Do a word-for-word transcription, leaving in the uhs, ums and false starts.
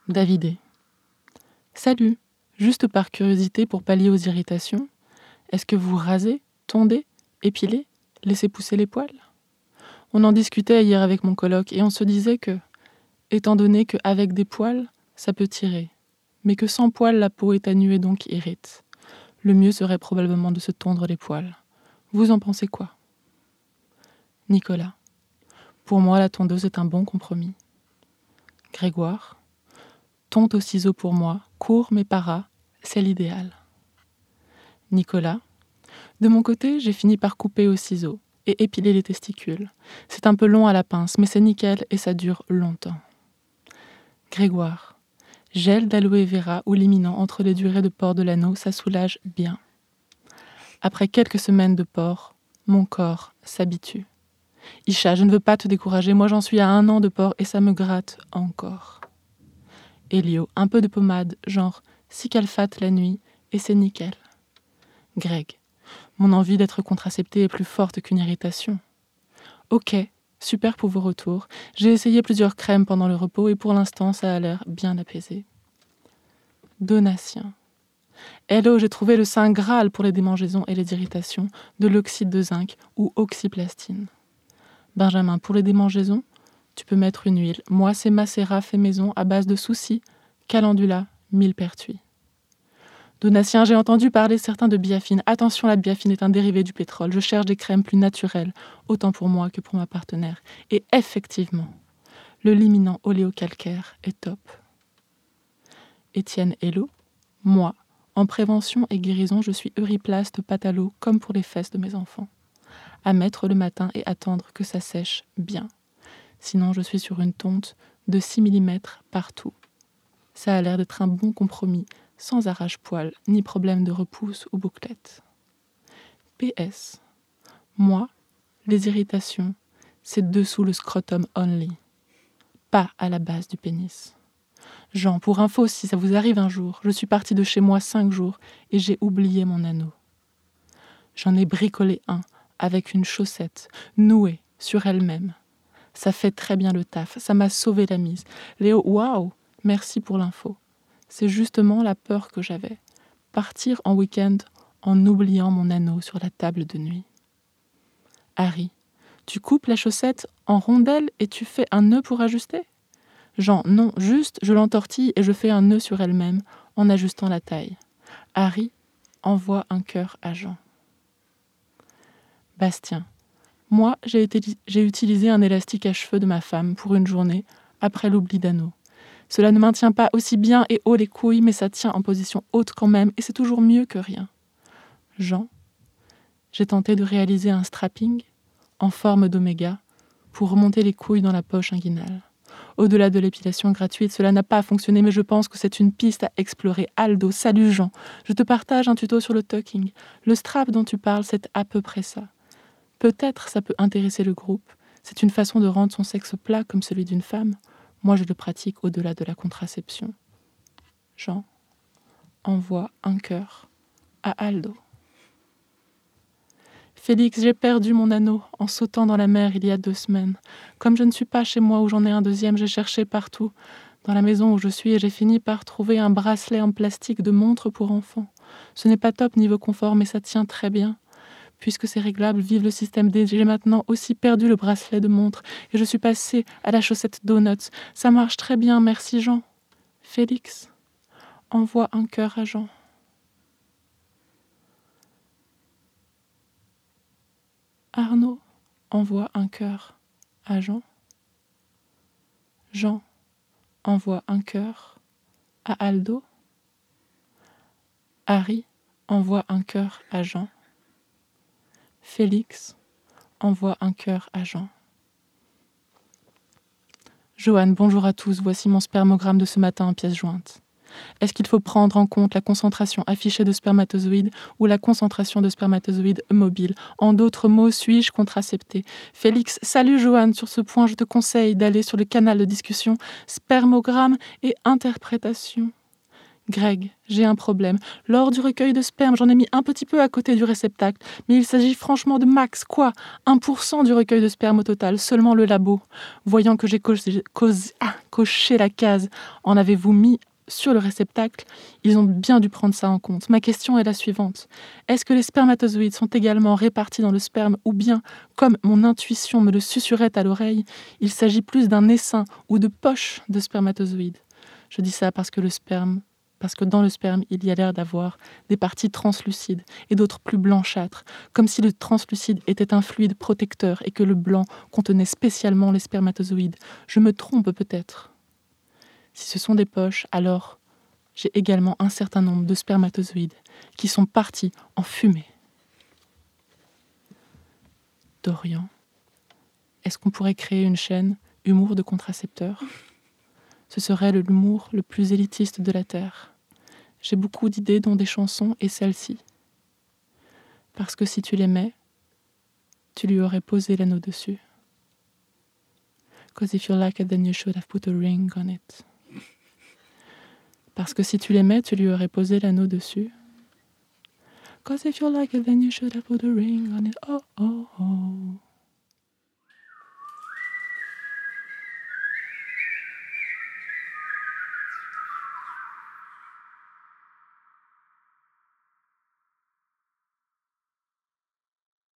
Davidé. Salut, juste par curiosité pour pallier aux irritations, est-ce que vous rasez, tondez, épilez, laissez pousser les poils ? On en discutait hier avec mon coloc et on se disait que, étant donné qu'avec des poils, ça peut tirer, mais que sans poils, la peau est ténue et donc irrite. Le mieux serait probablement de se tondre les poils. Vous en pensez quoi ? Nicolas. Pour moi, la tondeuse est un bon compromis. Grégoire. Tonte au ciseau pour moi, court mais pas ras, c'est l'idéal. Nicolas. De mon côté, j'ai fini par couper au ciseau et épiler les testicules. C'est un peu long à la pince, mais c'est nickel et ça dure longtemps. Grégoire. Gel d'aloe vera ou liminant entre les durées de port de l'anneau, ça soulage bien. Après quelques semaines de port, mon corps s'habitue. Isha, je ne veux pas te décourager, moi j'en suis à un an de port et ça me gratte encore. Elio, un peu de pommade, genre Cicalfate la nuit, et c'est nickel. Greg, mon envie d'être contraceptée est plus forte qu'une irritation. Ok, super pour vos retours. J'ai essayé plusieurs crèmes pendant le repos et pour l'instant ça a l'air bien apaisé. Donatien. Hello, j'ai trouvé le saint graal pour les démangeaisons et les irritations, de l'oxyde de zinc ou oxyplastine. Benjamin, pour les démangeaisons, tu peux mettre une huile. Moi, c'est macérat fait maison à base de soucis, calendula, millepertuis. Donatien, j'ai entendu parler certains de biafine. Attention, la biafine est un dérivé du pétrole. Je cherche des crèmes plus naturelles, autant pour moi que pour ma partenaire. Et effectivement, le liminant oléocalcaire est top. Étienne Hello, moi, en prévention et guérison, je suis Euriplaste Patalo, comme pour les fesses de mes enfants. À mettre le matin et attendre que ça sèche bien. Sinon, je suis sur une tonte de six millimètres partout. Ça a l'air d'être un bon compromis, sans arrache-poil, ni problème de repousse ou bouclette. P S. Moi, les irritations, c'est dessous le scrotum only, pas à la base du pénis. Jean, pour info, si ça vous arrive un jour, je suis partie de chez moi cinq jours et j'ai oublié mon anneau. J'en ai bricolé un avec une chaussette nouée sur elle-même. Ça fait très bien le taf, ça m'a sauvé la mise. Léo, waouh, merci pour l'info. C'est justement la peur que j'avais. Partir en week-end en oubliant mon anneau sur la table de nuit. Harry, tu coupes la chaussette en rondelles et tu fais un nœud pour ajuster ? Jean, non, juste je l'entortille et je fais un nœud sur elle-même en ajustant la taille. Harry envoie un cœur à Jean. Bastien, moi j'ai, été, j'ai utilisé un élastique à cheveux de ma femme pour une journée après l'oubli d'anneau. Cela ne maintient pas aussi bien et haut les couilles, mais ça tient en position haute quand même, et c'est toujours mieux que rien. Jean, j'ai tenté de réaliser un strapping en forme d'oméga pour remonter les couilles dans la poche inguinale. Au-delà de l'épilation gratuite, cela n'a pas fonctionné, mais je pense que c'est une piste à explorer. Aldo, salut Jean, je te partage un tuto sur le tucking. Le strap dont tu parles, c'est à peu près ça. Peut-être ça peut intéresser le groupe. C'est une façon de rendre son sexe plat comme celui d'une femme. Moi, je le pratique au-delà de la contraception. Jean envoie un cœur à Aldo. Félix, j'ai perdu mon anneau en sautant dans la mer il y a deux semaines. Comme je ne suis pas chez moi où j'en ai un deuxième, j'ai cherché partout, dans la maison où je suis, et j'ai fini par trouver un bracelet en plastique de montre pour enfants. Ce n'est pas top niveau confort, mais ça tient très bien. Puisque c'est réglable, vive le système D. J'ai maintenant aussi perdu le bracelet de montre et je suis passée à la chaussette Donuts. Ça marche très bien, merci Jean. Félix envoie un cœur à Jean. Arnaud envoie un cœur à Jean. Jean envoie un cœur à Aldo. Harry envoie un cœur à Jean. Félix envoie un cœur à Jean. Joanne, bonjour à tous, voici mon spermogramme de ce matin en pièces jointes. Est-ce qu'il faut prendre en compte la concentration affichée de spermatozoïdes ou la concentration de spermatozoïdes mobiles ? En d'autres mots, suis-je contraceptée ? Félix, salut Joanne, sur ce point, je te conseille d'aller sur le canal de discussion spermogramme et interprétation. Greg, j'ai un problème. Lors du recueil de sperme, j'en ai mis un petit peu à côté du réceptacle. Mais il s'agit franchement de max, quoi, un pour cent du recueil de sperme au total, seulement le labo. Voyant que j'ai coché, coché, ah, coché la case, en avez-vous mis sur le réceptacle? Ils ont bien dû prendre ça en compte. Ma question est la suivante. Est-ce que les spermatozoïdes sont également répartis dans le sperme ou bien, comme mon intuition me le susurrait à l'oreille, il s'agit plus d'un essaim ou de poche de spermatozoïdes? Je dis ça parce que le sperme Parce que dans le sperme, il y a l'air d'avoir des parties translucides et d'autres plus blanchâtres, comme si le translucide était un fluide protecteur et que le blanc contenait spécialement les spermatozoïdes. Je me trompe peut-être. Si ce sont des poches, alors j'ai également un certain nombre de spermatozoïdes qui sont partis en fumée. Dorian, est-ce qu'on pourrait créer une chaîne Humour de contracepteurs? Ce serait le l'humour le plus élitiste de la Terre. J'ai beaucoup d'idées, dont des chansons et celle-ci. Parce que si tu l'aimais, tu lui aurais posé l'anneau dessus. Cause if you like it, then you should have put a ring on it. Parce que si tu l'aimais, tu lui aurais posé l'anneau dessus. Cause if you like it, then you should have put a ring on it. Oh, oh, oh.